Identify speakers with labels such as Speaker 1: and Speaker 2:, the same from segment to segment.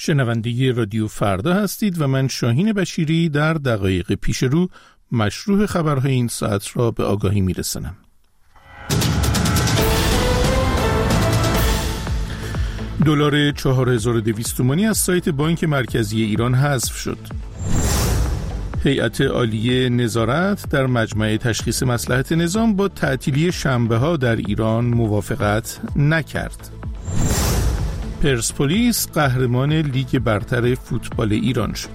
Speaker 1: شنونده رادیو فردا هستید و من شاهین بشیری در دقایق پیش رو مشروع خبرهای این ساعت را به آگاهی میرسانم. دلار 4200 تومانی از سایت بانک مرکزی ایران حذف شد. هیئت عالیه نظارت در مجمع تشخیص مصلحت نظام با تعطیلی شنبه‌ها در ایران موافقت نکرد. پرسپولیس قهرمان لیگ برتر فوتبال ایران شد.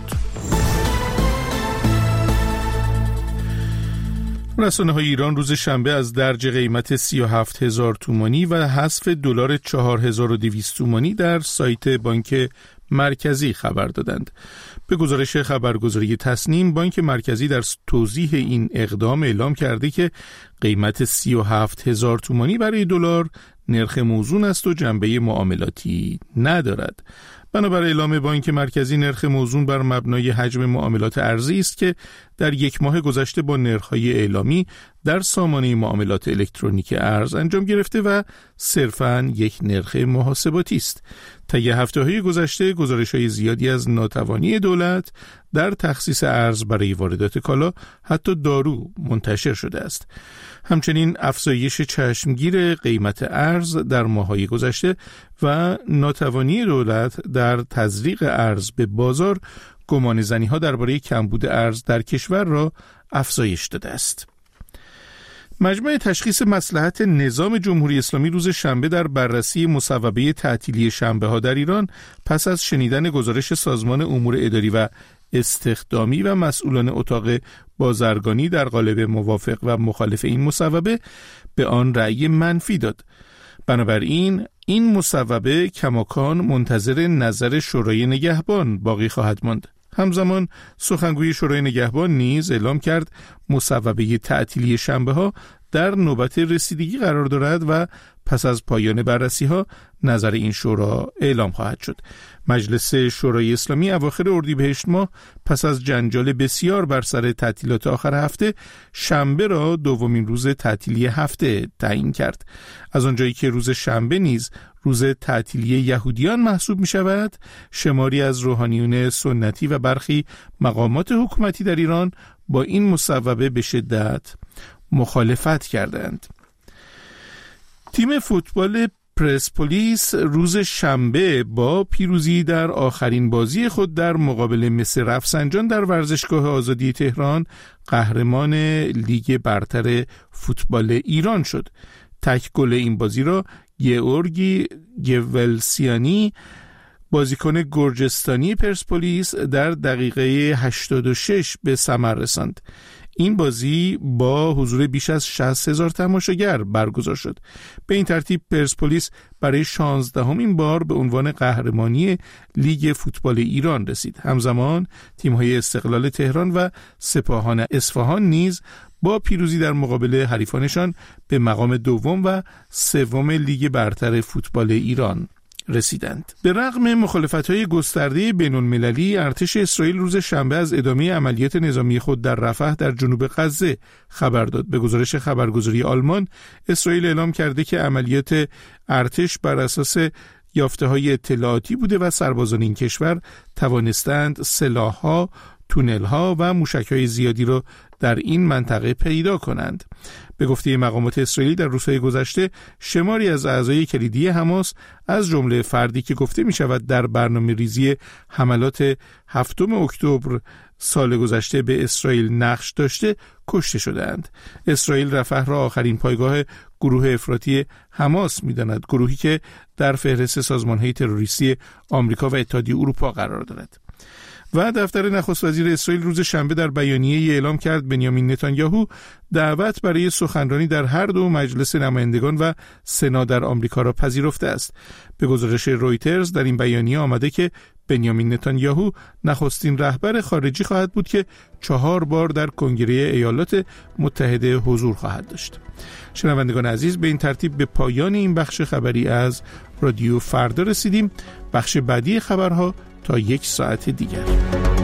Speaker 1: رسانه‌های ایران روز شنبه از درج قیمت 37,000 تومانی و حذف دلار 4200 تومانی در سایت بانک مرکزی خبر دادند. به گزارش خبرگزاری تصنیم، بانک مرکزی در توضیح این اقدام اعلام کرده که قیمت 37,000 تومانی برای دلار نرخ موزون است و جنبه معاملاتی ندارد. بنابر اعلام بانک مرکزی، نرخ موزون بر مبنای حجم معاملات ارزی است که در یک ماه گذشته با نرخ‌های اعلامی در سامانه معاملات الکترونیک ارز انجام گرفته و صرفاً یک نرخ محاسباتی است. طی هفته‌های گذشته گزارش‌های زیادی از ناتوانی دولت در تخصیص ارز برای واردات کالا، حتی دارو، منتشر شده است. همچنین افزایش چشمگیر قیمت ارز در ماه‌های گذشته و ناتوانی دولت در تزریق ارز به بازار گمانه‌زنی‌ها درباره کمبود ارز در کشور را افزایش داده است. مجمع تشخیص مصلحت نظام جمهوری اسلامی روز شنبه در بررسی مصوبه تعطیلی شنبه‌ها در ایران پس از شنیدن گزارش سازمان امور اداری و استخدامی و مسئولان اتاق بازرگانی در قالب موافق و مخالف این مصوبه به آن رأی منفی داد. بنابراین این مصوبه کماکان منتظر نظر شورای نگهبان باقی خواهد ماند. همزمان سخنگوی شورای نگهبان نیز اعلام کرد مصوبه تعطیلی شنبه‌ها در نوبت رسیدگی قرار دارد و پس از پایان بررسی‌ها نظر این شورا اعلام خواهد شد. مجلس شورای اسلامی اواخر اردیبهشت ماه پس از جنجال بسیار بر سر تعطیلات آخر هفته، شنبه را دومین روز تعطیلی هفته تعیین کرد. از آنجایی که روز شنبه نیز روز تعطیلی یهودیان محسوب می شود، شماری از روحانیون سنتی و برخی مقامات حکومتی در ایران با این مصوبه به شدت مخالفت کردند. تیم فوتبال پرسپولیس روز شنبه با پیروزی در آخرین بازی خود در مقابل مس رفسنجان در ورزشگاه آزادی تهران قهرمان لیگ برتر فوتبال ایران شد. تک گل این بازی را گیورگی گولسیانی، بازیکن گرجستانی پرسپولیس، در دقیقه 86 به ثمر رساند. این بازی با حضور بیش از 60,000 تماشاگر برگزار شد. به این ترتیب پرسپولیس برای 16مین بار به عنوان قهرمانی لیگ فوتبال ایران رسید. همزمان تیم‌های استقلال تهران و سپاهان اصفهان نیز با پیروزی در مقابل حریفانشان به مقام دوم و سوم لیگ برتر فوتبال ایران رسیدند. به رغم مخالفت‌های گسترده بین‌المللی، ارتش اسرائیل روز شنبه از ادامه عملیات نظامی خود در رفح در جنوب غزه خبر داد. به گزارش خبرگزاری آلمان، اسرائیل اعلام کرده که عملیات ارتش بر اساس یافته‌های اطلاعاتی بوده و سربازان این کشور توانستند سلاح‌ها، تونل‌ها و موشک‌های زیادی را در این منطقه پیدا کنند. به گفته مقامات اسرائیلی، در روزهای گذشته شماری از اعضای کلیدی حماس از جمله فردی که گفته می شود در برنامه‌ریزی حملات 7 اکتبر سال گذشته به اسرائیل نقش داشته کشته شدند. اسرائیل رفح را آخرین پایگاه گروه افراطی حماس می‌داند، گروهی که در فهرست سازمان‌های تروریستی آمریکا و اتحادیه اروپا قرار دارد. و دفتر نخست وزیر اسرائیل روز شنبه در بیانیه‌ای اعلام کرد بنیامین نتانیاهو دعوت برای سخنرانی در هر دو مجلس نمایندگان و سنا در آمریکا را پذیرفته است. به گزارش رویترز در این بیانیه آمده که بنیامین نتانیاهو نخستین رهبر خارجی خواهد بود که 4 بار در کنگره ایالات متحده حضور خواهد داشت. شنوندگان عزیز، به این ترتیب به پایان این بخش خبری از رادیو فردا رسیدیم. بخش بعدی خبرها تا 1 ساعت دیگر.